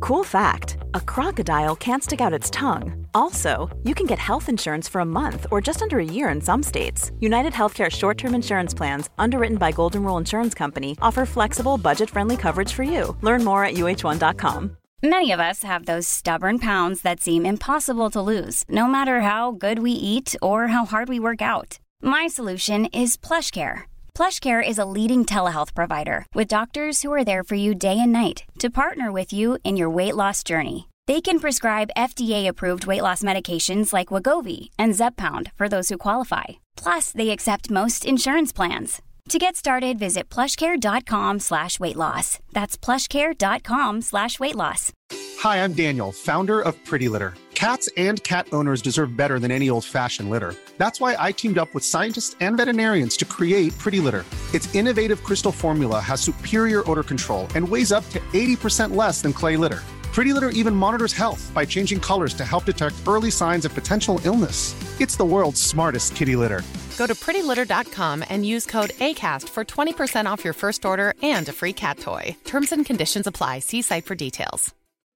Cool fact, a crocodile can't stick out its tongue. Also, you can get health insurance for a month or just under a year in some states. United Healthcare short-term insurance plans, underwritten by Golden Rule Insurance Company, offer flexible, budget-friendly coverage for you. Learn more at uh1.com. Many of us have those stubborn pounds that seem impossible to lose, no matter how good we eat or how hard we work out. My solution is PlushCare. PlushCare is a leading telehealth provider with doctors who are there for you day and night to partner with you in your weight loss journey. They can prescribe FDA-approved weight loss medications like Wegovy and Zepbound for those who qualify. Plus, they accept most insurance plans. To get started, visit plushcare.com/weightloss. That's plushcare.com/weightloss. Hi, I'm Daniel, founder of Pretty Litter. Cats and cat owners deserve better than any old-fashioned litter. That's why I teamed up with scientists and veterinarians to create Pretty Litter. Its innovative crystal formula has superior odor control and weighs up to 80% less than clay litter. Pretty Litter even monitors health by changing colors to help detect early signs of potential illness. It's the world's smartest kitty litter. Go to prettylitter.com and use code ACAST for 20% off your first order and a free cat toy. Terms and conditions apply. See site for details.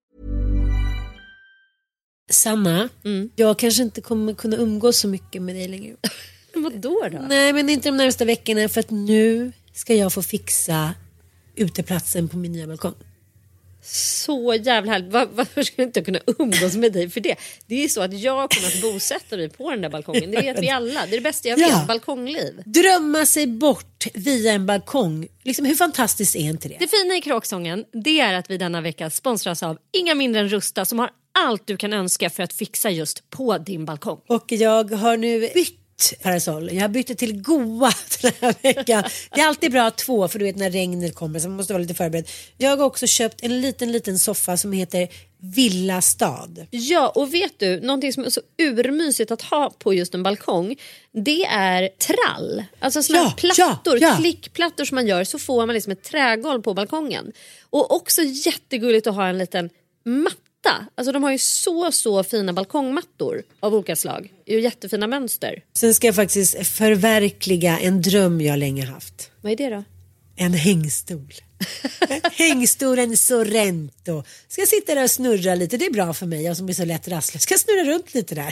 Sanna, jag kanske inte kommer kunna umgås så mycket med dig längre. Vadå då? Nej, men inte de närmaste veckorna, för att nu ska jag få fixa uteplatsen på min nya balkong. Så jävla härligt. Varför skulle jag inte kunna umgås med dig för det? Det är ju så att jag kommer att bosätta mig på den där balkongen. Det vet vi alla. Det är det bästa jag vet, balkongliv. Drömma sig bort via en balkong. Liksom, hur fantastiskt är inte det? Det fina i Kråksången, det är att vi denna vecka sponsras av inga mindre än Rusta, som har allt du kan önska för att fixa just på din balkong. Och jag har nu bytt parasoll. Jag har bytt till Goa den här veckan. Det är alltid bra att ha två, för du vet när regnet kommer så man måste vara lite förberedd. Jag har också köpt en liten soffa som heter Villa Stad. Ja, och vet du, någonting som är så urmysigt att ha på just en balkong, det är trall. Alltså såna plattor, klickplattor som man gör, så får man liksom ett trägolv på balkongen. Och också jättegulligt att ha en liten matta. Alltså de har ju så fina balkongmattor av olika slag. Det är ju jättefina mönster. Sen ska jag faktiskt förverkliga en dröm jag länge haft. Vad är det då? En hängstol. Hängstolen Sorrento. Ska jag sitta där och snurra lite. Det är bra för mig, jag som är så lätt rastlös. Ska jag snurra runt lite där.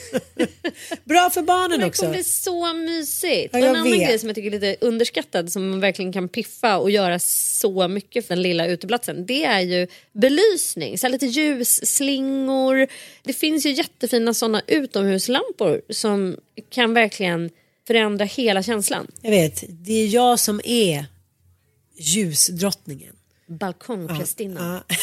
Bra för barnen också. Det kommer bli så mysigt. Ja, en annan grej som jag tycker är lite underskattad, som man verkligen kan piffa och göra så mycket för den lilla uteplatsen, det är ju belysning. Så lite ljusslingor. Det finns ju jättefina sådana utomhuslampor som kan verkligen förändra hela känslan. Jag vet, det är jag som är ljusdrottningen. Balkongprästinnan. Ja.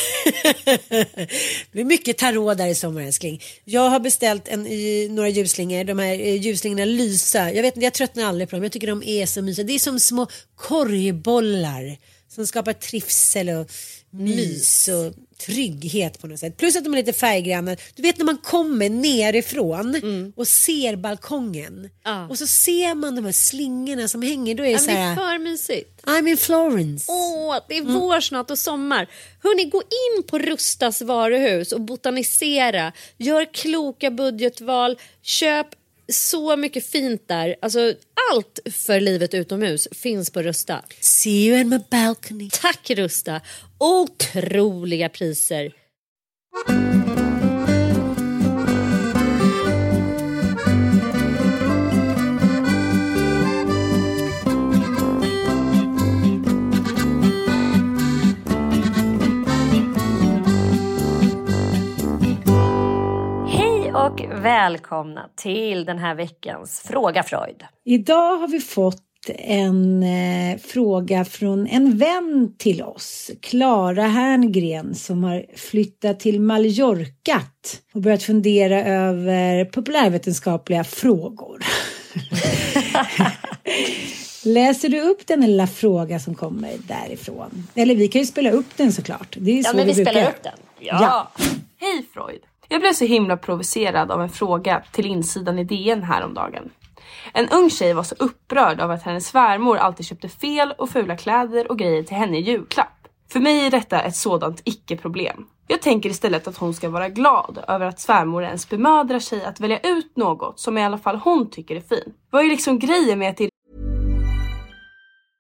Det blir mycket tarot där i sommar, älskling. Jag har beställt några ljusslingor. De här ljusslingorna lysa. Jag tröttnar aldrig på dem. Jag tycker de är så mysiga. Det är som små korgbollar som skapar trivsel och mys och trygghet på något sätt. Plus att de är lite färggranna. Du vet när man kommer nerifrån och ser balkongen. Och så ser man de här slingorna som hänger. Då är det så här, det är för mysigt. I'm in Florence. Det är vår snart och sommar. Hörrni, gå in på Rustas varuhus och botanisera. Gör kloka budgetval. Köp så mycket fint där. Alltså allt för livet utomhus finns på Rusta. See you in my balcony. Tack Rusta. Otroliga priser. Och välkomna till den här veckans Fråga Freud. Idag har vi fått en fråga från en vän till oss, Clara Herngren, som har flyttat till Mallorca och börjat fundera över populärvetenskapliga frågor. Läser du upp den lilla fråga som kommer därifrån? Eller vi kan ju spela upp den såklart. Det är så men vi spelar upp den. Ja. Hej Freud. Jag blev så himla provocerad av en fråga till insidan i DN häromdagen. En ung tjej var så upprörd av att hennes svärmor alltid köpte fel och fula kläder och grejer till henne i julklapp. För mig är detta ett sådant icke-problem. Jag tänker istället att hon ska vara glad över att svärmor ens bemödrar sig att välja ut något som i alla fall hon tycker är fin. Vad är liksom grejen med att det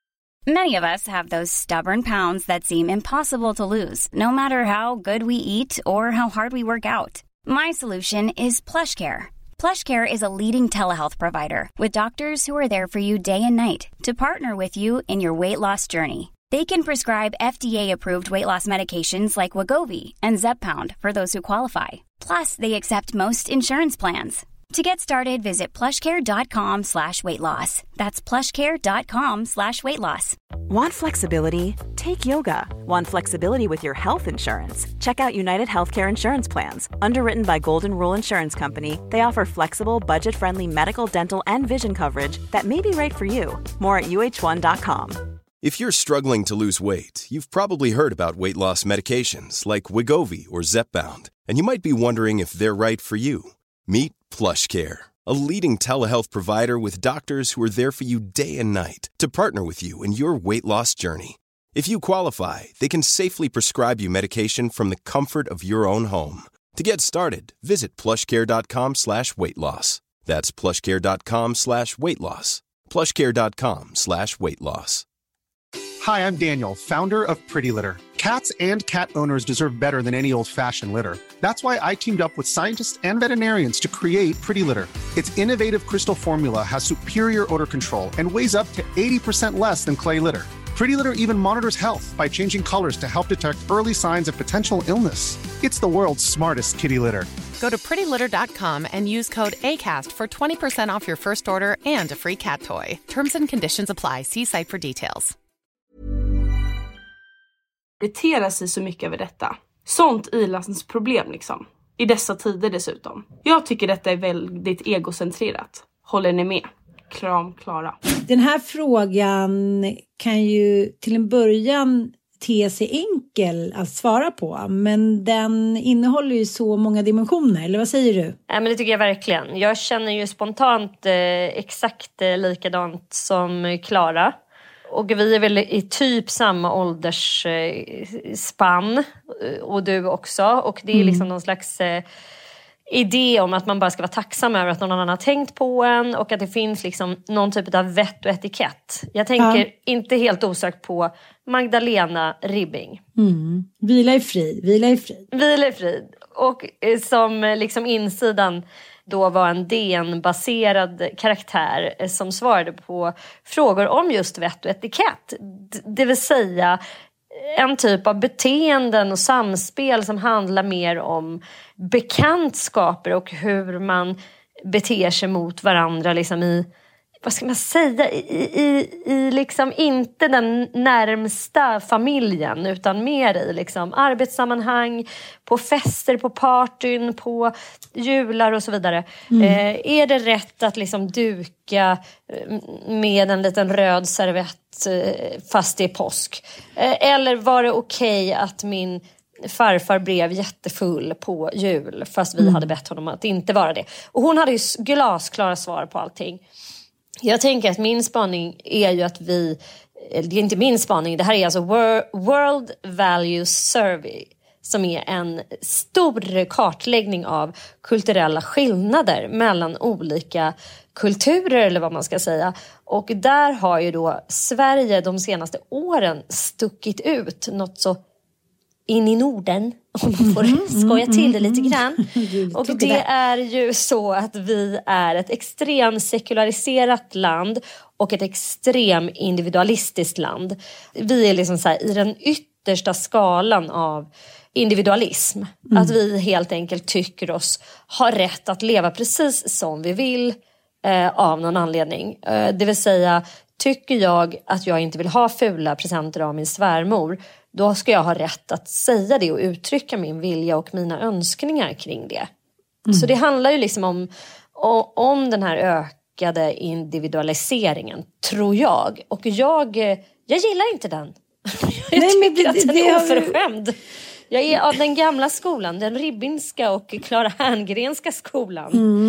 Many of us have those stubborn pounds that seem impossible to lose, no matter how good we eat or how hard we work out. My solution is PlushCare. PlushCare is a leading telehealth provider with doctors who are there for you day and night to partner with you in your weight loss journey. They can prescribe FDA-approved weight loss medications like Wegovy and Zepbound for those who qualify. Plus, they accept most insurance plans. To get started, visit plushcare.com/weightloss. That's plushcare.com/weightloss. Want flexibility? Take yoga. Want flexibility with your health insurance? Check out United Healthcare Insurance Plans. Underwritten by Golden Rule Insurance Company, they offer flexible, budget-friendly medical, dental, and vision coverage that may be right for you. More at uh1.com. If you're struggling to lose weight, you've probably heard about weight loss medications like Wegovy or Zepbound, and you might be wondering if they're right for you. Meet PlushCare, a leading telehealth provider with doctors who are there for you day and night to partner with you in your weight loss journey. If you qualify, they can safely prescribe you medication from the comfort of your own home. To get started, visit plushcare.com/weightloss. That's plushcare.com/weightloss. plushcare.com/weightloss. Hi, I'm Daniel, founder of Pretty Litter. Cats and cat owners deserve better than any old-fashioned litter. That's why I teamed up with scientists and veterinarians to create Pretty Litter. Its innovative crystal formula has superior odor control and weighs up to 80% less than clay litter. Pretty Litter even monitors health by changing colors to help detect early signs of potential illness. It's the world's smartest kitty litter. Go to prettylitter.com and use code ACAST for 20% off your first order and a free cat toy. Terms and conditions apply. See site for details. Irritera sig så mycket över detta. Sånt ilandsproblem liksom. I dessa tider dessutom. Jag tycker detta är väldigt egocentrerat. Håller ni med? Kram, Klara. Den här frågan kan ju till en början te sig enkel att svara på. Men den innehåller ju så många dimensioner. Eller vad säger du? Ja, men det tycker jag verkligen. Jag känner ju spontant exakt likadant som Klara. Och vi är väl i typ samma åldersspann. Och du också. Och det är liksom någon slags idé om att man bara ska vara tacksam över att någon annan har tänkt på en. Och att det finns liksom någon typ av vett och etikett. Jag tänker inte helt osökt på Magdalena Ribbing. Vila i frid, vila i frid. Vila i frid. Och som liksom insidan då var en DN-baserad karaktär som svarade på frågor om just vett och etikett. Det vill säga en typ av beteenden och samspel som handlar mer om bekantskaper och hur man beter sig mot varandra liksom i, vad ska man säga, i liksom inte den närmsta familjen utan mer i liksom arbetssammanhang, på fester, på partyn, på jular och så vidare. Är det rätt att liksom duka med en liten röd servett fast det är påsk? Eller var det okej att min farfar blev jättefull på jul fast vi hade bett honom att inte vara det? Och hon hade ju glasklara svar på allting. Jag tänker att min spaning är ju att det är inte min spaning, det här är alltså World Values Survey som är en stor kartläggning av kulturella skillnader mellan olika kulturer eller vad man ska säga. Och där har ju då Sverige de senaste åren stuckit ut något så in i Norden, om man får skoja till det lite grann. Och det är ju så att vi är ett extremt sekulariserat land och ett extremt individualistiskt land. Vi är liksom så här, i den yttersta skalan av individualism. Att vi helt enkelt tycker oss ha rätt att leva precis som vi vill av någon anledning. Det vill säga, tycker jag att jag inte vill ha fula presenter av min svärmor, då ska jag ha rätt att säga det och uttrycka min vilja och mina önskningar kring det. Så det handlar ju liksom om den här ökade individualiseringen, tror jag. Och jag gillar inte den. Jag tycker att den är oförskämd. Jag är av den gamla skolan, den Ribbinska och Clara Herngrenska skolan.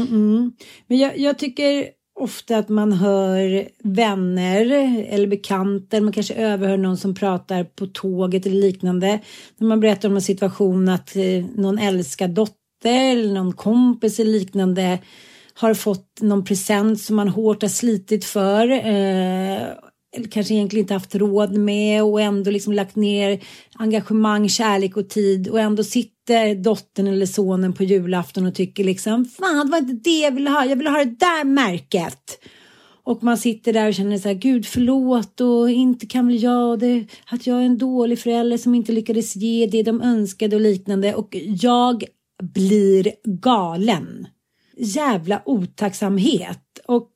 Men jag tycker ofta att man hör vänner eller bekanta, man kanske överhör någon som pratar på tåget eller liknande. När man berättar om en situation att någon älskad dotter eller någon kompis eller liknande har fått någon present som man hårt har slitit för. kanske egentligen inte haft råd med och ändå liksom lagt ner engagemang, kärlek och tid och ändå sitter dottern eller sonen på julafton och tycker liksom fan, det var inte det jag ville ha det där märket. Och man sitter där och känner så här, gud förlåt och inte kan väl jag det, att jag är en dålig förälder som inte lyckades ge det de önskade och liknande. Och jag blir galen. Jävla otacksamhet. Och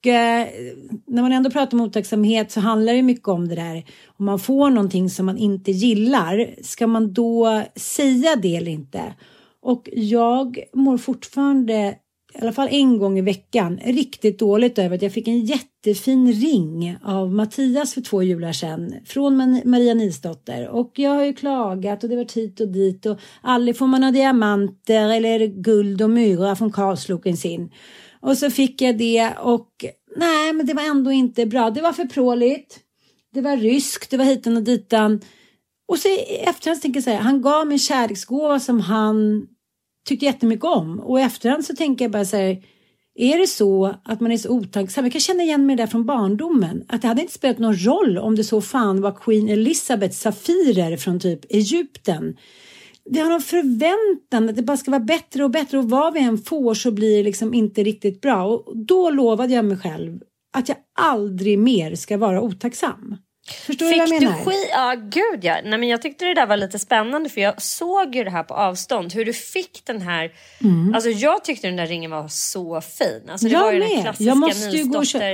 när man ändå pratar om otacksamhet så handlar det mycket om det där. Om man får någonting som man inte gillar, ska man då säga det eller inte? Och jag mår fortfarande, i alla fall en gång i veckan, riktigt dåligt över att jag fick en jättefin ring av Mattias för 2 jular sedan från Maria Nilsdotter. Och jag har ju klagat och det var hit och dit och aldrig får man ha diamanter eller guld och myra från Karlsloken sin. Och så fick jag det och nej, men det var ändå inte bra. Det var för pråligt. Det var ryskt, det var hitan och ditan. Och så efterhand tänker jag så här, han gav mig en kärleksgåva som han tyckte jättemycket om. Och efterhand så tänker jag bara så här, är det så att man är så otacksam? Jag kan känna igen mig där från barndomen. Att det hade inte spelat någon roll om det så fan var Queen Elizabeths safirer från typ Egypten. Vi har någon förväntan att det bara ska vara bättre och bättre. Och vad vi än får så blir det liksom inte riktigt bra. Och då lovade jag mig själv att jag aldrig mer ska vara otacksam. Förstår du vad jag menar? Ja, gud ja. Nej, men jag tyckte det där var lite spännande för jag såg ju det här på avstånd. Hur du fick den här... Alltså jag tyckte den där ringen var så fin. Alltså det var ju den klassiska Nilsdotter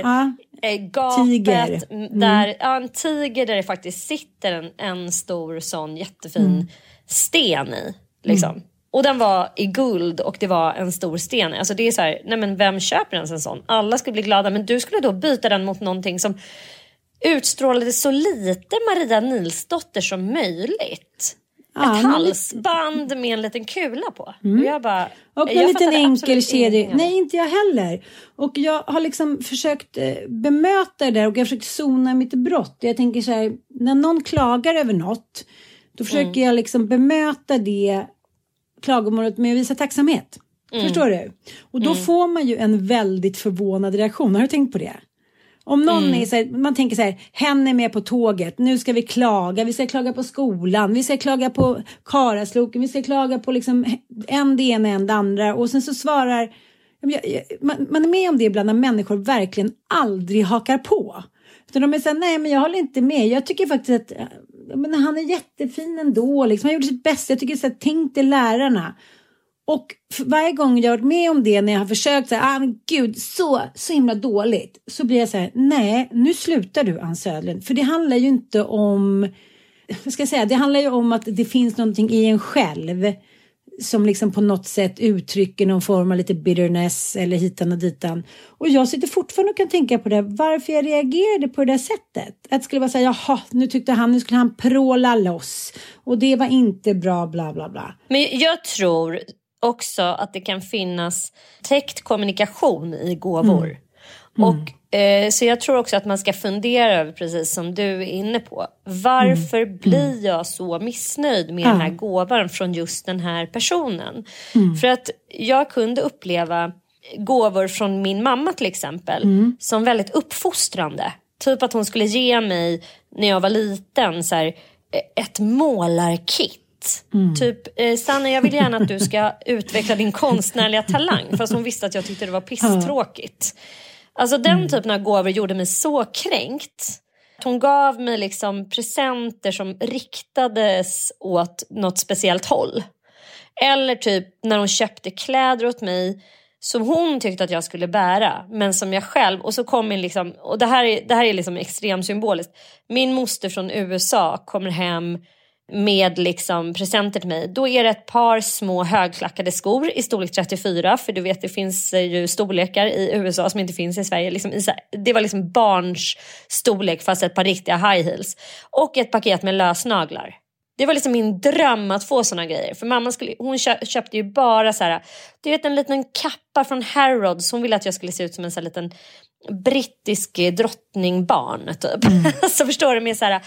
gapet. Tiger. Där, en tiger där det faktiskt sitter en stor sån jättefin sten i. Liksom. Och den var i guld och det var en stor sten. Alltså det är så här, nej men vem köper ens en sån? Alla skulle bli glada, men du skulle då byta den mot någonting som utstrålade så lite Maria Nilsdotter som möjligt. Ett halsband med en liten kula på. Och jag bara... Och en liten enkel kedja. Nej, inte jag heller. Och jag har liksom försökt bemöta det där och jag har försökt zona mitt brott. Jag tänker så här, när någon klagar över något, då försöker jag liksom bemöta det klagomålet med att visa tacksamhet. Förstår du? Och då får man ju en väldigt förvånad reaktion. Har du tänkt på det? Om någon är så här, man tänker så här, hen är med på tåget, nu ska vi ska klaga på skolan, vi ska klaga på Karasloken, vi ska klaga på liksom en det ena en det andra. Och sen så svarar, man är med om det ibland när människor verkligen aldrig hakar på. Utan de är så här, nej men jag håller inte med, jag tycker faktiskt att men han är jättefin ändå, liksom. Han gjorde sitt bästa, jag tycker så här, tänk till lärarna. Och varje gång jag har varit med om det när jag har försökt säga, men gud, så himla dåligt. Så blir jag så här, nej, nu slutar du Ann Södlund. För det handlar ju inte om, vad ska jag säga, det handlar ju om att det finns någonting i en själv som liksom på något sätt uttrycker någon form av lite bitterness eller hitan och ditan. Och jag sitter fortfarande och kan tänka på det, varför jag reagerade på det där sättet. Att det skulle vara så här, jaha, nu skulle han pråla loss. Och det var inte bra, bla bla bla. Men jag tror också att det kan finnas täckt kommunikation i gåvor. Och så jag tror också att man ska fundera över, precis som du är inne på, varför blir jag så missnöjd med den här gåvan från just den här personen? För att jag kunde uppleva gåvor från min mamma till exempel som väldigt uppfostrande. Typ att hon skulle ge mig när jag var liten så här, ett målarkit. Typ, Sanna, jag vill gärna att du ska utveckla din konstnärliga talang. Fast hon visste att jag tyckte det var pisstråkigt. Alltså den typen av gåvor gjorde mig så kränkt. Hon gav mig liksom presenter som riktades åt något speciellt håll. Eller typ när hon köpte kläder åt mig som hon tyckte att jag skulle bära, men som jag själv, och så kom min liksom, och det här är liksom extremt symboliskt. Min moster från USA kommer hem med liksom presenter till mig. Då är det ett par små högklackade skor i storlek 34, för du vet det finns ju storlekar i USA som inte finns i Sverige liksom, det var liksom barns storlek fast ett par riktiga high heels och ett paket med lösnaglar. Det var liksom min dröm att få såna grejer. För mamma hon köpte ju bara så här, du vet, en liten kappa från Harrods. Hon ville att jag skulle se ut som en sån här liten brittisk drottningbarn typ. Så förstår du, med så här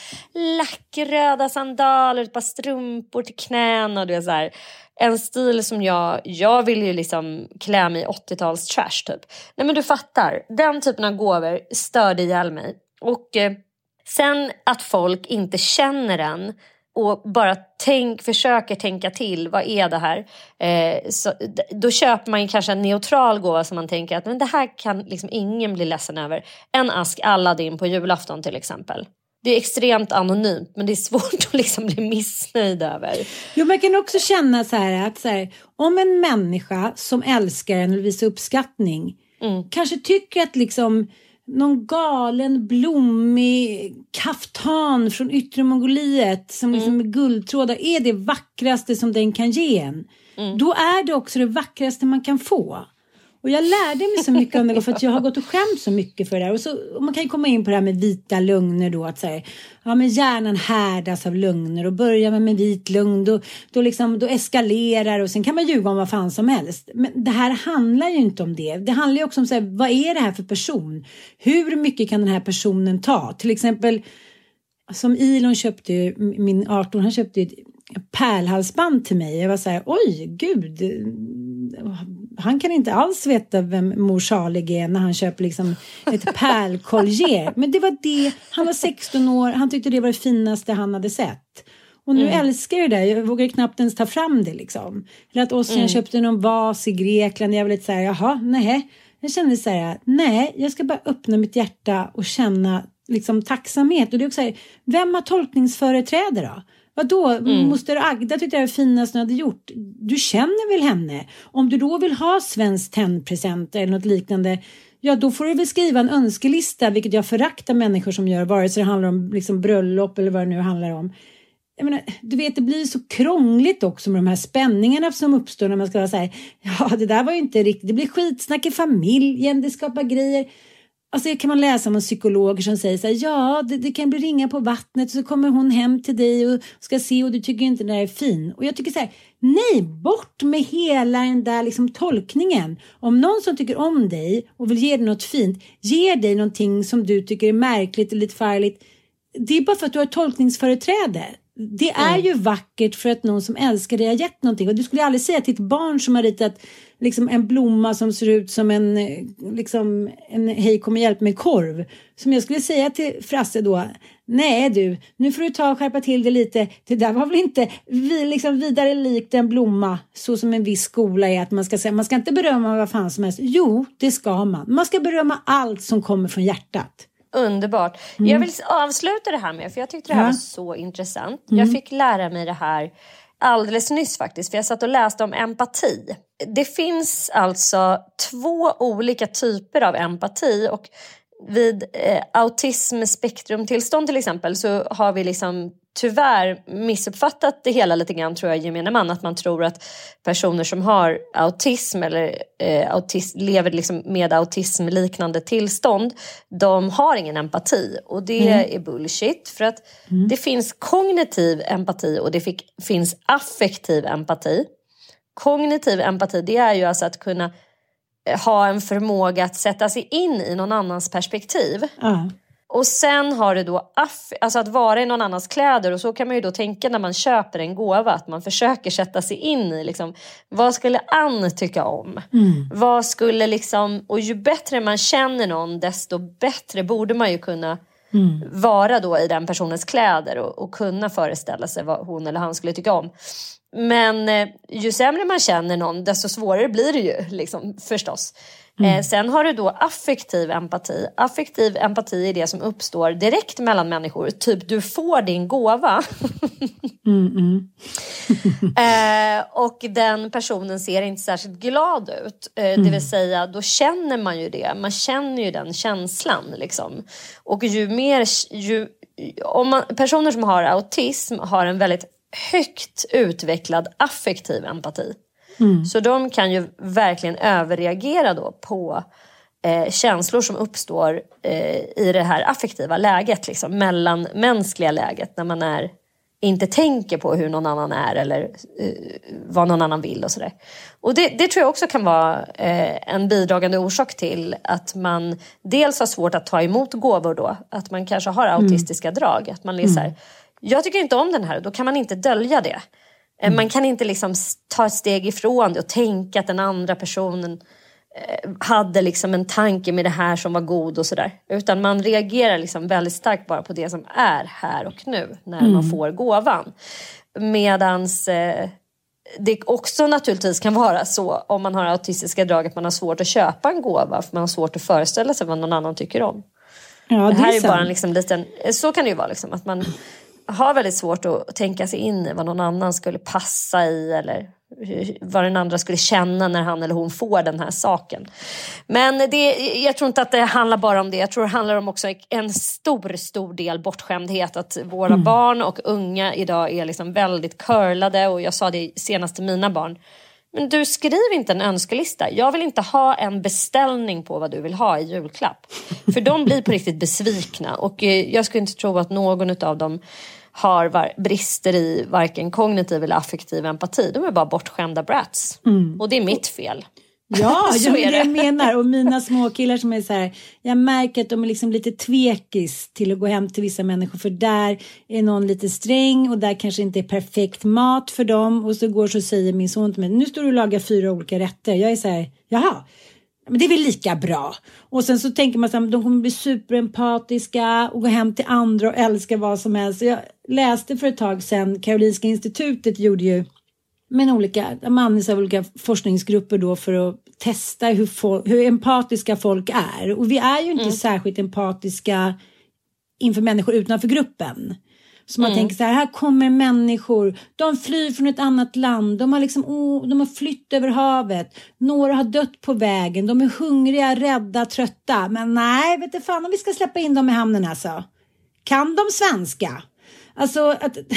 lackröda sandaler, ett par strumpor till knäna och det är så här, en stil som jag vill ju liksom klä mig i 80-tals trash typ. Nej men du fattar, den typen av gåvor störde ihjäl mig. Och Sen att folk inte känner den och bara försöker tänka till, vad är det här? Så, då köper man ju kanske en neutral gåva som man tänker att men det här kan liksom ingen bli ledsen över. En ask Aladdin på julafton till exempel. Det är extremt anonymt, men det är svårt att liksom bli missnöjd över. Jo, man kan också känna så här om en människa som älskar en och visar uppskattning kanske tycker att liksom någon galen blommig kaftan från yttre Mongoliet som liksom med guldtrådar är det vackraste som den kan ge en. Då är det också det vackraste man kan få. Och jag lärde mig så mycket om det för att jag har gått och skämt så mycket för det här. Och man kan ju komma in på det här med vita lögner då. Att säga, ja men hjärnan härdas av lögner. Och börjar man med vit lögn då eskalerar. Och sen kan man ljuga om vad fan som helst. Men det här handlar ju inte om det. Det handlar ju också om så här, vad är det här för person? Hur mycket kan den här personen ta? Till exempel som Elon köpte ju, min 18, han köpte ju ett pärlhalsband till mig. Jag var så här, oj gud, han kan inte alls veta vem mor Charlie är när han köper liksom ett pärlkollier. Men det var det, han var 16 år, han tyckte det var det finaste han hade sett. Och nu älskar jag det, jag vågar knappt ens ta fram det liksom. Eller att jag köpte någon vas i Grekland, jag var lite så här, jaha, nej. Jag kände så här, nej, jag ska bara öppna mitt hjärta och känna liksom tacksamhet. Och det är också så här, vem har tolkningsföreträde då? Vadå? Moster Agda tyckte jag var finast hon hade gjort. Du känner väl henne? Om du då vill ha svensk tennpresenter eller något liknande, ja då får du väl skriva en önskelista, vilket jag föraktar människor som gör, vare sig det handlar om liksom bröllop eller vad det nu handlar om. Jag menar, du vet, det blir så krångligt också med de här spänningarna som uppstår när man ska vara så här, ja det där var ju inte riktigt, det blir skitsnack i familjen, det skapar grejer. Alltså kan man läsa om en psykolog som säger så här, ja det kan bli ringa på vattnet och så kommer hon hem till dig och ska se och du tycker inte det där är fin. Och jag tycker så här, nej, bort med hela den där liksom tolkningen. Om någon som tycker om dig och vill ge dig något fint, ger dig någonting som du tycker är märkligt eller lite farligt, det är bara för att du har tolkningsföreträde. Det är ju vackert för att någon som älskar dig har gett någonting. Och du skulle aldrig säga till ett barn som har ritat liksom en blomma som ser ut som en hej kom och hjälp med korv. Som jag skulle säga till Frasse då, nej du, nu får du ta och skärpa till det lite. Det där var väl inte vidare likt en blomma, så som en viss skola är. Att man ska säga, man ska inte berömma vad fan som helst. Jo, det ska man. Man ska berömma allt som kommer från hjärtat. Underbart. Jag vill avsluta det här med, för jag tyckte det här var så intressant. Jag fick lära mig det här alldeles nyss faktiskt, för jag satt och läste om empati. Det finns alltså 2 olika typer av empati, och vid autismspektrumtillstånd till exempel så har vi liksom tyvärr missuppfattat det hela lite grann, tror jag, gemene man, att man tror att personer som har autism eller lever liksom med autismliknande tillstånd, de har ingen empati, och det är bullshit, för att det finns kognitiv empati och det finns affektiv empati. Kognitiv empati, det är ju alltså att kunna ha en förmåga att sätta sig in i någon annans perspektiv. Och sen har det då alltså att vara i någon annans kläder, och så kan man ju då tänka när man köper en gåva, att man försöker sätta sig in i liksom, vad skulle Ann tycka om? Vad skulle liksom, och ju bättre man känner någon, desto bättre borde man ju kunna vara då i den personens kläder och kunna föreställa sig vad hon eller han skulle tycka om. Men ju sämre man känner någon, desto svårare blir det ju liksom, förstås. Sen har du då affektiv empati. Affektiv empati är det som uppstår direkt mellan människor. Typ du får din gåva och den personen ser inte särskilt glad ut. Det vill säga, då känner man ju det. Man känner ju den känslan liksom. Och personer som har autism har en väldigt högt utvecklad affektiv empati. Så de kan ju verkligen överreagera då på känslor som uppstår i det här affektiva läget, liksom, mellanmänskliga läget, när man inte tänker på hur någon annan är eller vad någon annan vill och sådär. Och det tror jag också kan vara en bidragande orsak till att man dels har svårt att ta emot gåvor då, att man kanske har autistiska drag, att man är så här, jag tycker inte om den här, då kan man inte dölja det. Man kan inte liksom ta ett steg ifrån det och tänka att den andra personen hade liksom en tanke med det här som var god och sådär. Utan man reagerar liksom väldigt starkt bara på det som är här och nu när man får gåvan. Medans det också naturligtvis kan vara så om man har autistiska drag att man har svårt att köpa en gåva för man har svårt att föreställa sig vad någon annan tycker om. Ja, det här är bara en liksom liten, så kan det ju vara liksom, att man har väldigt svårt att tänka sig in i vad någon annan skulle passa i eller vad den andra skulle känna när han eller hon får den här saken. Men jag tror inte att det handlar bara om det. Jag tror det handlar om också en stor del bortskämdhet. Att våra barn och unga idag är liksom väldigt curlade. Och jag sa det senast till mina barn. Men du, skriv inte en önskelista. Jag vill inte ha en beställning på vad du vill ha i julklapp. För de blir på riktigt besvikna. Och jag skulle inte tro att någon av dem har brister i varken kognitiv eller affektiv empati. De är bara bortskämda brats. Och det är mitt fel. Ja, så är det jag menar. Och mina små killar som är så här, jag märker att de är liksom lite tvekis till att gå hem till vissa människor. För där är någon lite sträng och där kanske inte är perfekt mat för dem. Och så säger min son till mig, nu står du och lagar 4 olika rätter. Jag är så här, jaha. Men det är väl lika bra. Och sen så tänker man att de kommer bli superempatiska och gå hem till andra och älska vad som helst. Så jag läste för ett tag sedan, Karolinska institutet gjorde ju med olika forskningsgrupper då för att testa hur empatiska folk är. Och vi är ju inte särskilt empatiska inför människor utanför gruppen. Så man tänker så här kommer människor, de flyr från ett annat land, de har flytt över havet, några har dött på vägen, de är hungriga, rädda, trötta, men nej, vet du fan om vi ska släppa in dem i hamnen alltså. Kan de svenska? Alltså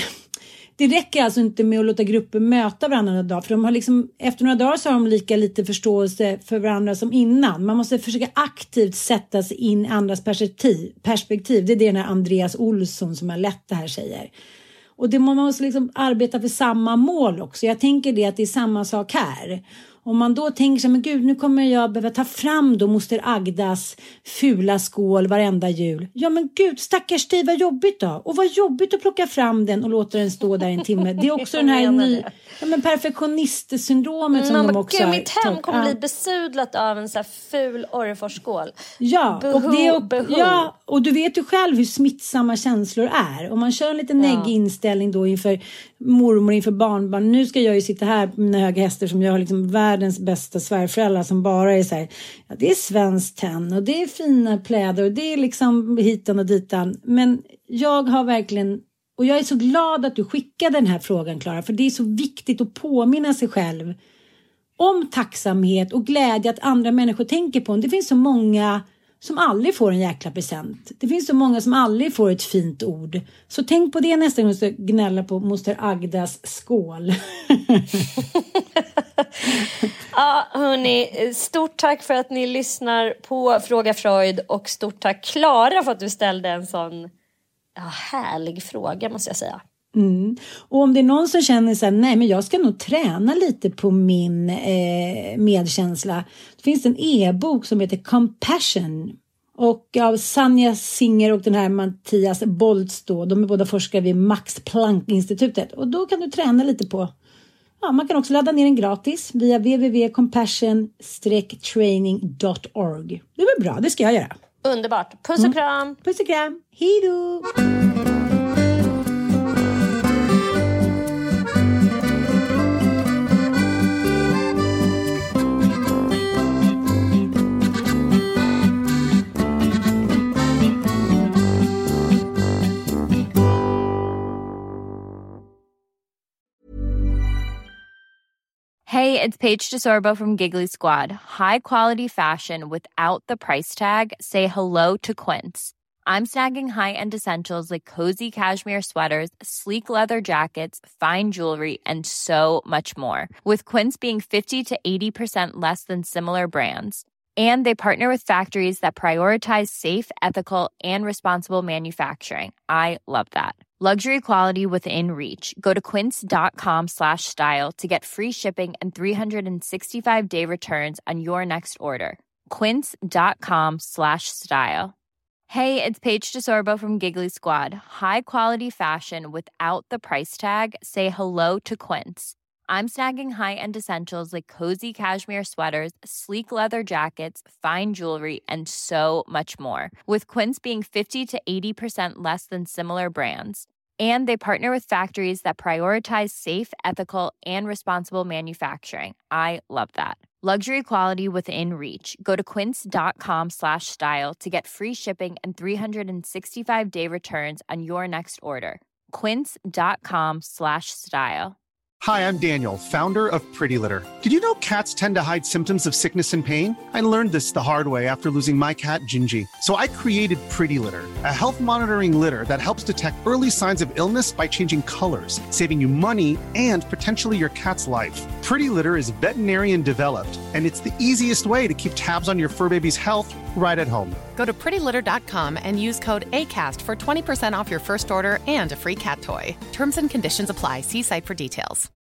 det räcker alltså inte med att låta grupper möta varandra några dagar. För de har efter några dagar så har de lika lite förståelse för varandra som innan. Man måste försöka aktivt sätta sig in i andras perspektiv. Det är det den här Andreas Olsson som har lett det här säger. Och man måste arbeta för samma mål också. Jag tänker det att det är samma sak här. Om man då tänker sig, men gud, nu kommer jag behöva ta fram då moster Agdas fula skål varenda jul. Ja men gud, stackars dig, vad jobbigt då. Och vad jobbigt att plocka fram den och låta den stå där en timme. Det är också den här perfektionistsyndromet som de också har. Mitt hem kommer bli besudlat av en så här ful Orreforsskål. Ja, och du vet ju själv hur smittsamma känslor är. Om man kör en lite neggig inställning då inför mormor, inför barnbarn. Nu ska jag ju sitta här på mina höga hästar som jag har världens bästa svärföräldrar som bara är så här, ja, det är svenskt tenn och det är fina pläder och det är hitan och ditan. Men jag har verkligen, och jag är så glad att du skickade den här frågan, Klara, för det är så viktigt att påminna sig själv om tacksamhet och glädje att andra människor tänker på en. Det finns så många som aldrig får en jäkla present. Det finns så många som aldrig får ett fint ord. Så tänk på det nästa gång du ska gnälla på moster Agdas skål. Ja, hörni, stort tack för att ni lyssnar på Fråga Freud och stort tack Klara för att du ställde en sån härlig fråga, måste jag säga. Och om det är någon som känner så här, nej men jag ska nog träna lite på min medkänsla. Det finns en e-bok som heter Compassion och av Sanja Singer och den här Mattias Boltz då. De är båda forskare vid Max Planck-institutet och då kan du träna lite på. Ja, man kan också ladda ner den gratis via www.compassion-training.org. Det är väl bra, det ska jag göra. Underbart, puss och kram. Puss och kram, hej då. Hey, it's Paige DeSorbo from Giggly Squad. High quality fashion without the price tag. Say hello to Quince. I'm snagging high-end essentials like cozy cashmere sweaters, sleek leather jackets, fine jewelry, and so much more. With Quince being 50 to 80% less than similar brands. And they partner with factories that prioritize safe, ethical, and responsible manufacturing. I love that. Luxury quality within reach. Go to quince.com/style to get free shipping and 365-day returns on your next order. Quince.com/style. Hey, it's Paige DeSorbo from Giggly Squad. High quality fashion without the price tag. Say hello to Quince. I'm snagging high-end essentials like cozy cashmere sweaters, sleek leather jackets, fine jewelry, and so much more. With Quince being 50 to 80% less than similar brands. And they partner with factories that prioritize safe, ethical, and responsible manufacturing. I love that. Luxury quality within reach. Go to quince.com/style to get free shipping and 365-day returns on your next order. Quince.com/style. Hi, I'm Daniel, founder of Pretty Litter. Did you know cats tend to hide symptoms of sickness and pain? I learned this the hard way after losing my cat, Gingy. So I created Pretty Litter, a health monitoring litter that helps detect early signs of illness by changing colors, saving you money and potentially your cat's life. Pretty Litter is veterinarian developed, and it's the easiest way to keep tabs on your fur baby's health right at home. Go to prettylitter.com and use code ACAST for 20% off your first order and a free cat toy. Terms and conditions apply. See site for details.